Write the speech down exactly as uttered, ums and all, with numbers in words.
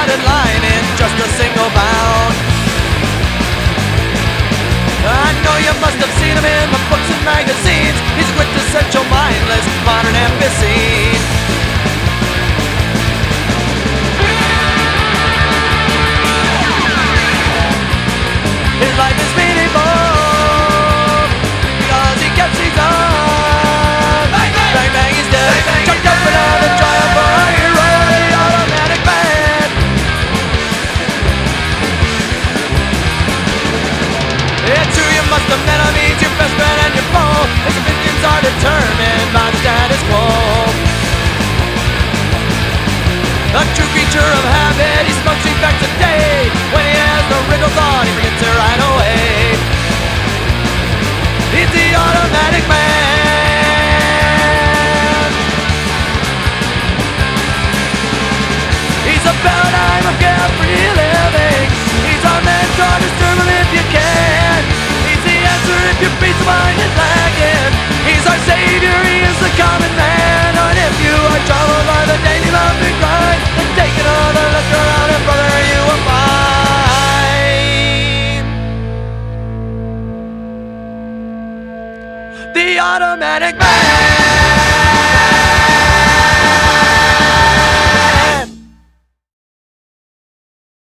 dotted line in just a single bound. I know you must have seen him in the books and magazines. He's a quintessential mindless modern embassy. His life is meaningful because he kept things on. Bang bang, bang, bang he's dead. Bang, bang, chucked up another triumph for our hero, the Automatic Man. It's true you must have met him. He's your best friend and your foe. His opinions are determined by the status quo. A true creature of habit, he smokes cigarettes a day. When he has no wriggle thought, he forgets it right away. He's the Automatic Man. He's a paradigm of carefree living. He's our mentor, disturb him if you can. He's the answer if your peace of mind is lacking. He's our savior, he is the common man. And if you are troubled by the daily mountain grind, then take another look around and brother, you will find the Automatic Man.